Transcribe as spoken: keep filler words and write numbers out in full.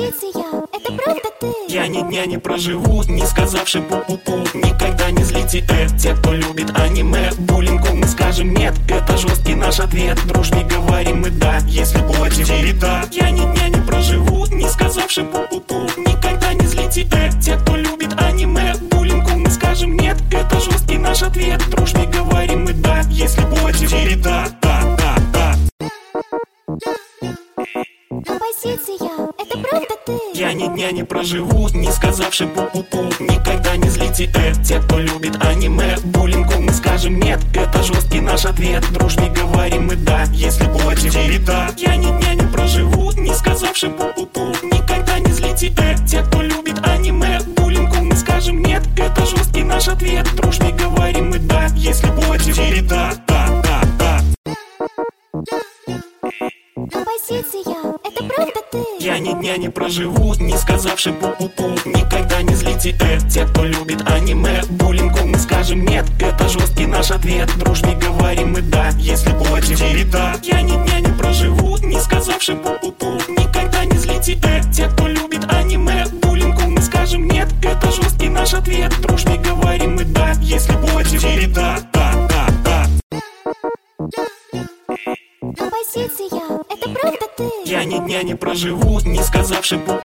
Композиция, это правда ты? Я ни дня не проживу, не сказавши пу-пу-пу. Никогда не злите, э, те, кто любит аниме. Буллингу мы скажем нет, это жесткий наш ответ. Дружбе говорим мы да, если будете да. Я ни дня не проживу, не сказавши пу-пу-пу. Никогда не злите, э, те, кто любит аниме. Буллингу мы скажем нет, это жесткий наш ответ. Дружбе говорим мы да, если будете да, да, да, да. Композиция, это правда ты? Я ни дня не проживу, не сказавши пу-пу-пу. Никогда не злите, э, те, кто любит аниме. Буллингу мы скажем нет, это жесткий наш ответ. Дружбе говорим мы да, если будете да. Я ни дня не проживу, не сказавши пу-пу-пу. Никогда не злите, э, те, кто любит аниме. Буллингу мы скажем нет, это жесткий наш ответ. Дружбе говорим мы да, если будете да, да, да, да. Композиция, это правда ты? Я ни дня не проживу, не сказавши пу-пу-пу. Никогда не злите, э, те, кто любит аниме. Буллингу мы скажем нет, это жесткий наш ответ. Дружбе говорим мы да, если будете да. Я ни дня не проживу, не сказавши пу-пу-пу. Никогда не злите, э, те, кто любит аниме. Буллингу мы скажем нет, это жесткий наш ответ. Дружбе говорим мы да, если будете да, да, да, да. Композиция, это правда ты? Я ни дня не проживу, не сказавши пу